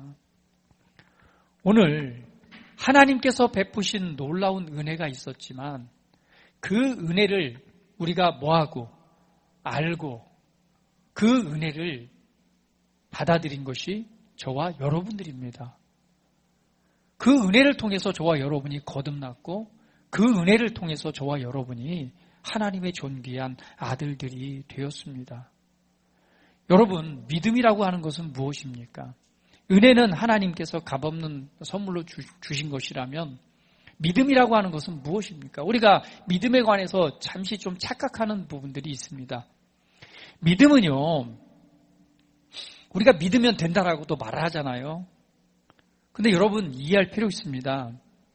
S1: 오늘 하나님께서 베푸신 놀라운 은혜가 있었지만 그 은혜를 우리가 뭐하고 알고 그 은혜를 받아들인 것이 저와 여러분들입니다. 그 은혜를 통해서 저와 여러분이 거듭났고 그 은혜를 통해서 저와 여러분이 하나님의 존귀한 아들들이 되었습니다. 여러분, 믿음이라고 하는 것은 무엇입니까? 은혜는 하나님께서 값없는 선물로 주, 주신 것이라면 믿음이라고 하는 것은 무엇입니까? 우리가 믿음에 관해서 잠시 좀 착각하는 부분들이 있습니다. 믿음은요, 우리가 믿으면 된다라고도 말을 하잖아요. 근데 여러분 이해할 필요 있습니다.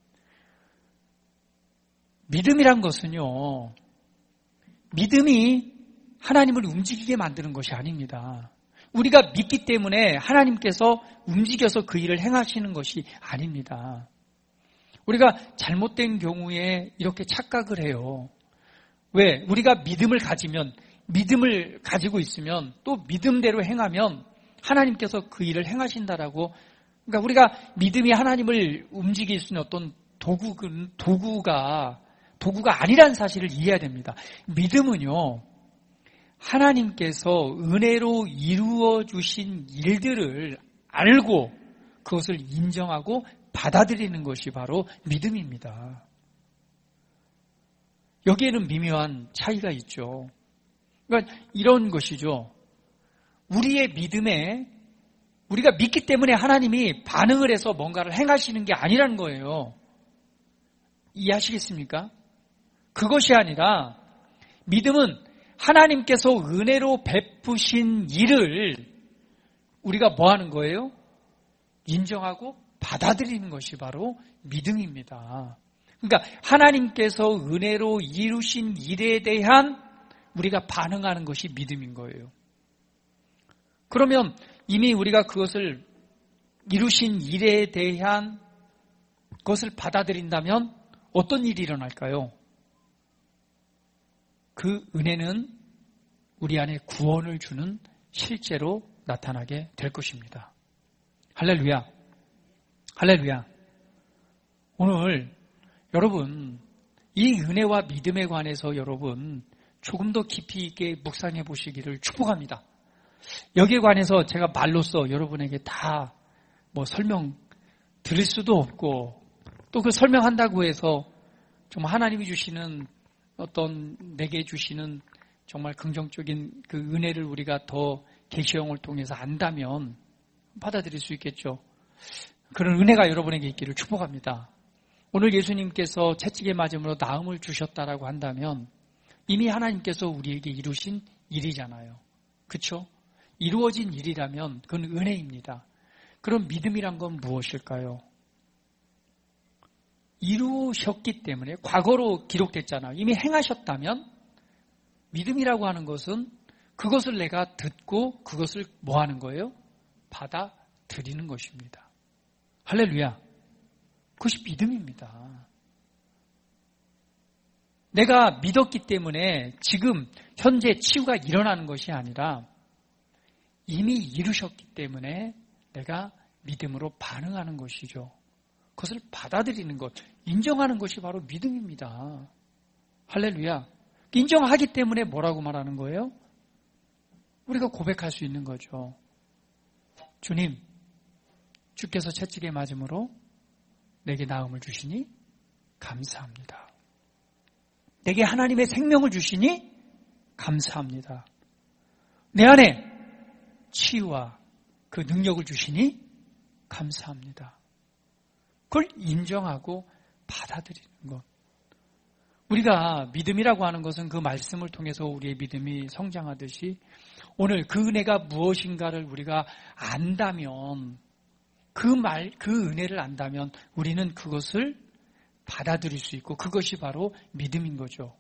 S1: 믿음이란 것은요, 믿음이 하나님을 움직이게 만드는 것이 아닙니다. 우리가 믿기 때문에 하나님께서 움직여서 그 일을 행하시는 것이 아닙니다. 우리가 잘못된 경우에 이렇게 착각을 해요. 왜? 우리가 믿음을 가지면, 믿음을 가지고 있으면 또 믿음대로 행하면 하나님께서 그 일을 행하신다라고. 그러니까 우리가 믿음이 하나님을 움직일 수 있는 어떤 도구는, 도구가, 도구가 아니라는 사실을 이해해야 됩니다. 믿음은요, 하나님께서 은혜로 이루어 주신 일들을 알고 그것을 인정하고 받아들이는 것이 바로 믿음입니다. 여기에는 미묘한 차이가 있죠. 그러니까 이런 것이죠. 우리의 믿음에 우리가 믿기 때문에 하나님이 반응을 해서 뭔가를 행하시는 게 아니라는 거예요. 이해하시겠습니까? 그것이 아니라 믿음은 하나님께서 은혜로 베푸신 일을 우리가 뭐 하는 거예요? 인정하고 받아들이는 것이 바로 믿음입니다. 그러니까 하나님께서 은혜로 이루신 일에 대한 우리가 반응하는 것이 믿음인 거예요. 그러면 이미 우리가 그것을 이루신 일에 대한 것을 받아들인다면 어떤 일이 일어날까요? 그 은혜는 우리 안에 구원을 주는 실제로 나타나게 될 것입니다. 할렐루야. 할렐루야. 오늘 여러분 이 은혜와 믿음에 관해서 여러분 조금 더 깊이 있게 묵상해 보시기를 축복합니다. 여기에 관해서 제가 말로써 여러분에게 다 뭐 설명 드릴 수도 없고 또 그 설명한다고 해서 정말 하나님이 주시는 어떤 내게 주시는 정말 긍정적인 그 은혜를 우리가 더 계시형을 통해서 안다면 받아들일 수 있겠죠. 그런 은혜가 여러분에게 있기를 축복합니다. 오늘 예수님께서 채찍에 맞음으로 나음을 주셨다라고 한다면 이미 하나님께서 우리에게 이루신 일이잖아요. 그렇죠? 이루어진 일이라면 그건 은혜입니다. 그럼 믿음이란 건 무엇일까요? 이루셨기 때문에 과거로 기록됐잖아요. 이미 행하셨다면 믿음이라고 하는 것은 그것을 내가 듣고 그것을 뭐 하는 거예요? 받아들이는 것입니다. 할렐루야. 그것이 믿음입니다. 내가 믿었기 때문에 지금 현재 치유가 일어나는 것이 아니라 이미 이루셨기 때문에 내가 믿음으로 반응하는 것이죠. 그것을 받아들이는 것, 인정하는 것이 바로 믿음입니다. 할렐루야. 인정하기 때문에 뭐라고 말하는 거예요? 우리가 고백할 수 있는 거죠. 주님, 주께서 채찍에 맞음으로 내게 나음을 주시니 감사합니다. 내게 하나님의 생명을 주시니 감사합니다. 내 안에 치유와 그 능력을 주시니 감사합니다. 그걸 인정하고 받아들이는 것. 우리가 믿음이라고 하는 것은 그 말씀을 통해서 우리의 믿음이 성장하듯이 오늘 그 은혜가 무엇인가를 우리가 안다면 그 말, 그 은혜를 안다면 우리는 그것을 받아들일 수 있고 그것이 바로 믿음인 거죠.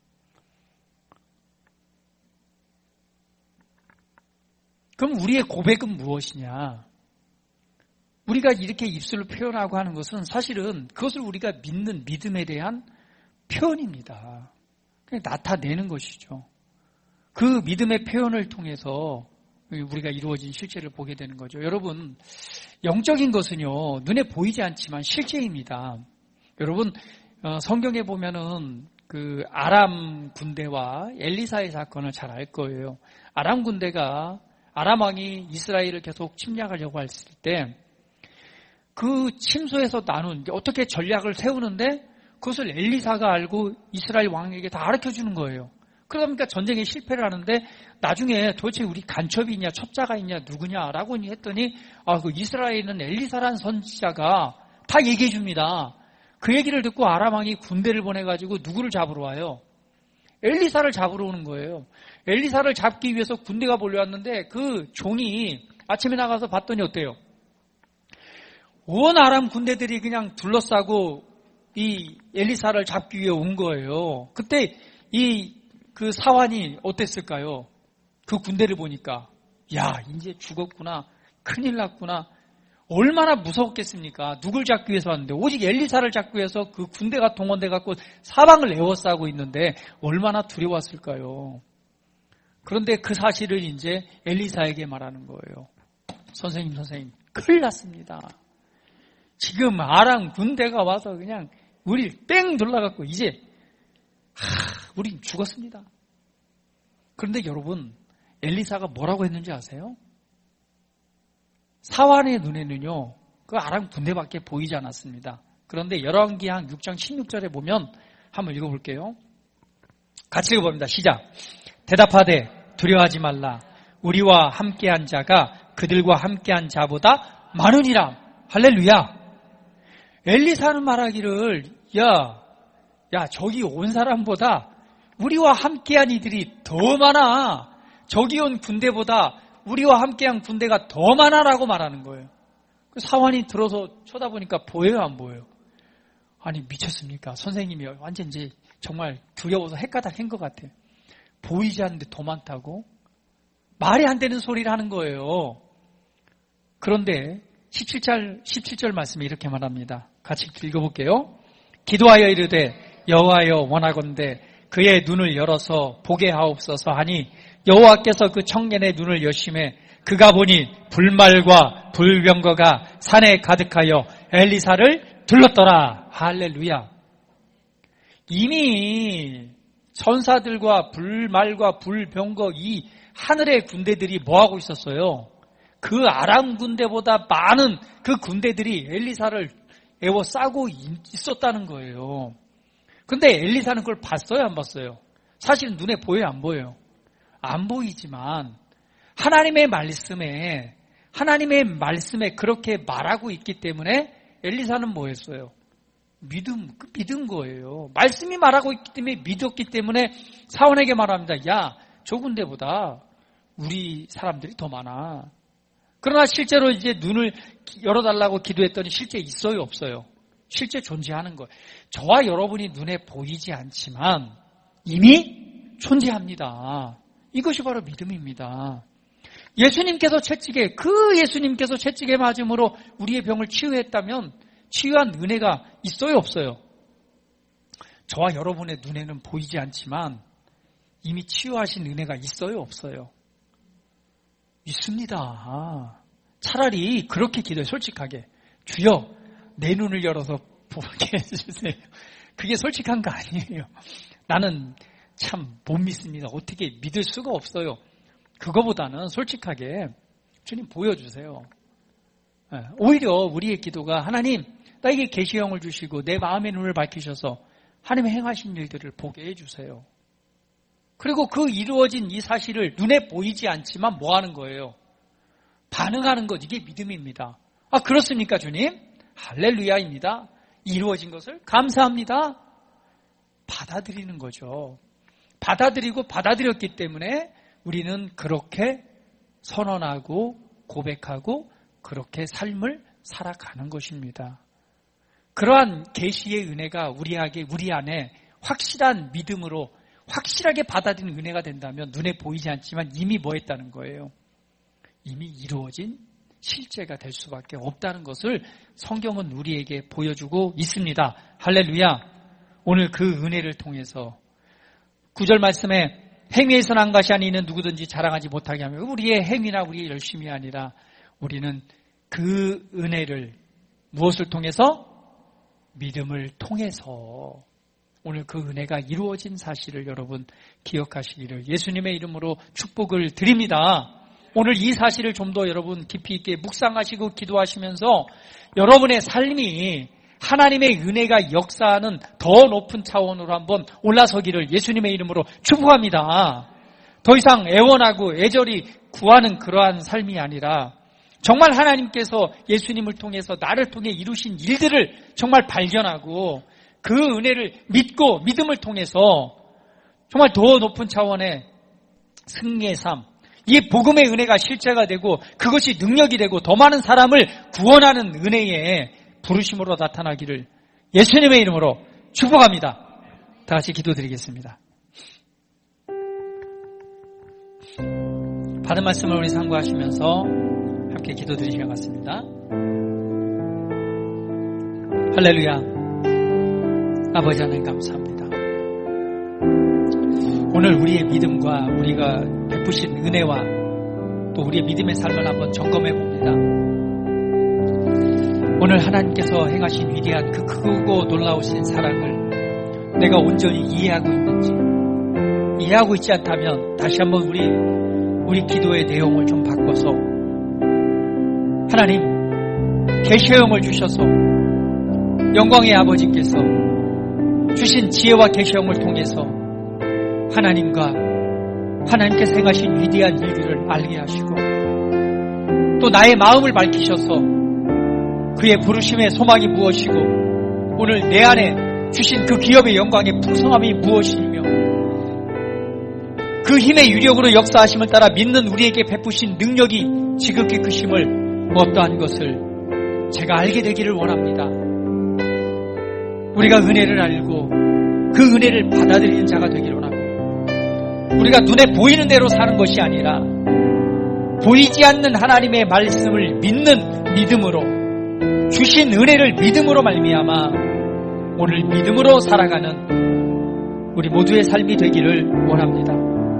S1: 그럼 우리의 고백은 무엇이냐? 우리가 이렇게 입술로 표현하고 하는 것은 사실은 그것을 우리가 믿는 믿음에 대한 표현입니다. 그냥 나타내는 것이죠. 그 믿음의 표현을 통해서 우리가 이루어진 실체를 보게 되는 거죠. 여러분, 영적인 것은요, 눈에 보이지 않지만 실제입니다. 여러분, 성경에 보면은 그 아람 군대와 엘리사의 사건을 잘 알 거예요. 아람 군대가 아람 왕이 이스라엘을 계속 침략하려고 했을 때 그 침소에서 나눈 어떻게 전략을 세우는데 그것을 엘리사가 알고 이스라엘 왕에게 다 가르쳐주는 거예요. 그러다 보니까 전쟁에 실패를 하는데 나중에 도대체 우리 간첩이 있냐 첩자가 있냐 누구냐라고 했더니 아, 그 이스라엘은 엘리사라는 선지자가 다 얘기해 줍니다. 그 얘기를 듣고 아람 왕이 군대를 보내가지고 누구를 잡으러 와요? 엘리사를 잡으러 오는 거예요. 엘리사를 잡기 위해서 군대가 몰려왔는데 그 종이 아침에 나가서 봤더니 어때요? 온 아람 군대들이 그냥 둘러싸고 이 엘리사를 잡기 위해 온 거예요. 그때 이 그 사환이 어땠을까요? 그 군대를 보니까 야, 이제 죽었구나. 큰일 났구나. 얼마나 무서웠겠습니까? 누굴 잡기 위해서 왔는데 오직 엘리사를 잡기 위해서 그 군대가 동원돼 갖고 사방을 에워싸고 있는데 얼마나 두려웠을까요? 그런데 그 사실을 이제 엘리사에게 말하는 거예요. 선생님, 선생님, 큰일 났습니다. 지금 아람 군대가 와서 그냥 우리 뺑 눌러갖고 이제 하, 우린 죽었습니다. 그런데 여러분, 엘리사가 뭐라고 했는지 아세요? 사환의 눈에는요, 그 아람 군대밖에 보이지 않았습니다. 그런데 열왕기상 육 장 십육 절에 보면 한번 읽어볼게요. 같이 읽어봅니다. 시작. 대답하되 두려워하지 말라. 우리와 함께한 자가 그들과 함께한 자보다 많으니라. 할렐루야. 엘리사는 말하기를 야, 야 저기 온 사람보다 우리와 함께한 이들이 더 많아. 저기 온 군대보다 우리와 함께한 군대가 더 많아라고 말하는 거예요. 사환이 들어서 쳐다보니까 보여요, 안 보여요? 아니 미쳤습니까? 선생님이 완전 이제 정말 두려워서 헷가닥한 것 같아요. 보이지 않는데 더 많다고? 말이 안 되는 소리를 하는 거예요. 그런데 십칠 절, 십칠 절 말씀에 이렇게 말합니다. 같이 읽어볼게요. 기도하여 이르되 여호와여 원하건대 그의 눈을 열어서 보게 하옵소서 하니 여호와께서 그 청년의 눈을 여심해 그가 보니 불말과 불병거가 산에 가득하여 엘리사를 둘렀더라. 할렐루야. 이미 천사들과 불말과 불병거 이 하늘의 군대들이 뭐하고 있었어요? 그 아람 군대보다 많은 그 군대들이 엘리사를 에워싸고 있었다는 거예요. 그런데 엘리사는 그걸 봤어요, 안 봤어요? 사실은 눈에 보여요, 안 보여요? 안 보이지만 하나님의 말씀에 하나님의 말씀에 그렇게 말하고 있기 때문에 엘리사는 뭐 했어요? 믿음, 믿은 거예요. 말씀이 말하고 있기 때문에 믿었기 때문에 사원에게 말합니다. 야, 저 군대보다 우리 사람들이 더 많아. 그러나 실제로 이제 눈을 열어달라고 기도했더니 실제 있어요, 없어요? 실제 존재하는 거예요. 저와 여러분이 눈에 보이지 않지만 이미 존재합니다. 이것이 바로 믿음입니다. 예수님께서 채찍에, 그 예수님께서 채찍에 맞음으로 우리의 병을 치유했다면 치유한 은혜가 있어요, 없어요? 저와 여러분의 눈에는 보이지 않지만 이미 치유하신 은혜가 있어요, 없어요? 있습니다. 차라리 그렇게 기도해, 솔직하게. 주여, 내 눈을 열어서 보게 해주세요. 그게 솔직한 거 아니에요. 나는 참 못 믿습니다. 어떻게 믿을 수가 없어요. 그거보다는 솔직하게 주님 보여주세요. 오히려 우리의 기도가 하나님 나에게 계시형을 주시고 내 마음의 눈을 밝히셔서 하나님의 행하신 일들을 보게 해주세요. 그리고 그 이루어진 이 사실을 눈에 보이지 않지만 뭐 하는 거예요? 반응하는 것, 이게 믿음입니다. 아, 그렇습니까 주님? 할렐루야입니다. 이루어진 것을 감사합니다. 받아들이는 거죠. 받아들이고 받아들였기 때문에 우리는 그렇게 선언하고 고백하고 그렇게 삶을 살아가는 것입니다. 그러한 계시의 은혜가 우리에게, 우리 안에 확실한 믿음으로 확실하게 받아들이는 은혜가 된다면 눈에 보이지 않지만 이미 뭐 했다는 거예요? 이미 이루어진 실제가 될 수밖에 없다는 것을 성경은 우리에게 보여주고 있습니다. 할렐루야. 오늘 그 은혜를 통해서 구절 말씀에 행위에서 난 것이 아니는 누구든지 자랑하지 못하게 하며 우리의 행위나 우리의 열심이 아니라 우리는 그 은혜를 무엇을 통해서? 믿음을 통해서 오늘 그 은혜가 이루어진 사실을 여러분 기억하시기를 예수님의 이름으로 축복을 드립니다. 오늘 이 사실을 좀 더 여러분 깊이 있게 묵상하시고 기도하시면서 여러분의 삶이 하나님의 은혜가 역사하는 더 높은 차원으로 한번 올라서기를 예수님의 이름으로 축복합니다. 더 이상 애원하고 애절히 구하는 그러한 삶이 아니라 정말 하나님께서 예수님을 통해서 나를 통해 이루신 일들을 정말 발견하고 그 은혜를 믿고 믿음을 통해서 정말 더 높은 차원의 승리의 삶, 이 복음의 은혜가 실제가 되고 그것이 능력이 되고 더 많은 사람을 구원하는 은혜의 부르심으로 나타나기를 예수님의 이름으로 축복합니다. 다 같이 기도드리겠습니다. 받은 말씀을 우리 상고하시면서 함께 기도드리시기 같습니다. 할렐루야. 아버지 하나님 감사합니다. 오늘 우리의 믿음과 우리가 베푸신 은혜와 또 우리의 믿음의 삶을 한번 점검해 봅니다. 오늘 하나님께서 행하신 위대한 그 크고 놀라우신 사랑을 내가 온전히 이해하고 있는지, 이해하고 있지 않다면 다시 한번 우리 우리 기도의 내용을 좀 바꿔서 하나님 계시형을 주셔서 영광의 아버지께서 주신 지혜와 계시형을 통해서 하나님과 하나님께서 행하신 위대한 일들을 알게 하시고 또 나의 마음을 밝히셔서 그의 부르심의 소망이 무엇이고 오늘 내 안에 주신 그 기업의 영광의 풍성함이 무엇이며 그 힘의 유력으로 역사하심을 따라 믿는 우리에게 베푸신 능력이 지극히 크심을 어떠한 것을 제가 알게 되기를 원합니다. 우리가 은혜를 알고 그 은혜를 받아들이는 자가 되기를 원합니다. 우리가 눈에 보이는 대로 사는 것이 아니라 보이지 않는 하나님의 말씀을 믿는 믿음으로 주신 은혜를 믿음으로 말미암아 오늘 믿음으로 살아가는 우리 모두의 삶이 되기를 원합니다.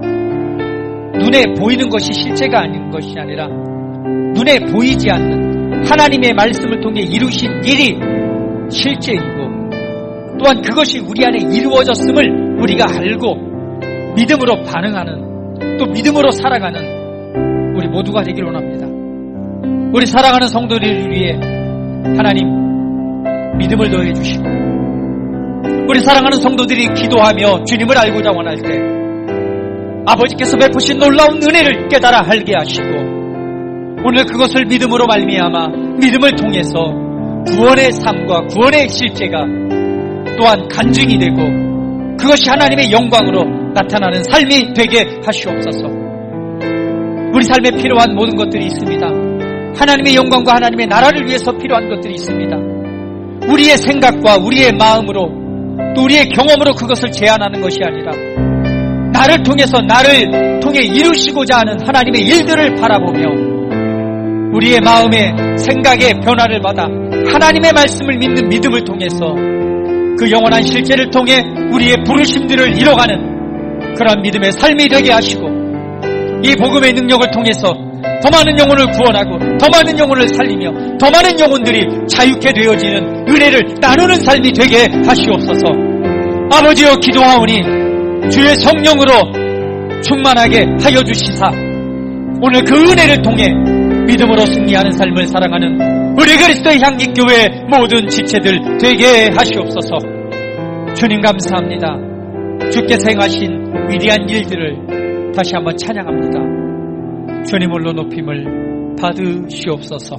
S1: 눈에 보이는 것이 실제가 아닌 것이 아니라 눈에 보이지 않는 하나님의 말씀을 통해 이루신 일이 실제이고 또한 그것이 우리 안에 이루어졌음을 우리가 알고 믿음으로 반응하는 또 믿음으로 살아가는 우리 모두가 되기를 원합니다. 우리 사랑하는 성도들을 위해 하나님 믿음을 더해 주시고 우리 사랑하는 성도들이 기도하며 주님을 알고자 원할 때 아버지께서 베푸신 놀라운 은혜를 깨달아 알게 하시고 오늘 그것을 믿음으로 말미암아 믿음을 통해서 구원의 삶과 구원의 실제가 또한 간증이 되고 그것이 하나님의 영광으로 나타나는 삶이 되게 하시옵소서. 우리 삶에 필요한 모든 것들이 있습니다. 하나님의 영광과 하나님의 나라를 위해서 필요한 것들이 있습니다. 우리의 생각과 우리의 마음으로 또 우리의 경험으로 그것을 제안하는 것이 아니라 나를 통해서 나를 통해 이루시고자 하는 하나님의 일들을 바라보며 우리의 마음의 생각의 변화를 받아 하나님의 말씀을 믿는 믿음을 통해서 그 영원한 실제를 통해 우리의 부르심들을 이뤄가는 그런 믿음의 삶이 되게 하시고 이 복음의 능력을 통해서 더 많은 영혼을 구원하고 더 많은 영혼을 살리며 더 많은 영혼들이 자유케 되어지는 은혜를 나누는 삶이 되게 하시옵소서. 아버지여 기도하오니 주의 성령으로 충만하게 하여 주시사 오늘 그 은혜를 통해 믿음으로 승리하는 삶을 살아가는 우리 그리스도의 향기교회의 모든 지체들 되게 하시옵소서. 주님 감사합니다. 주께서 행하신 위대한 일들을 다시 한번 찬양합니다. 주님 홀로 높임을 받으시옵소서.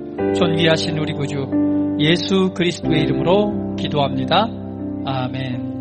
S1: 존귀하신 우리 구주 예수 그리스도의 이름으로 기도합니다. 아멘.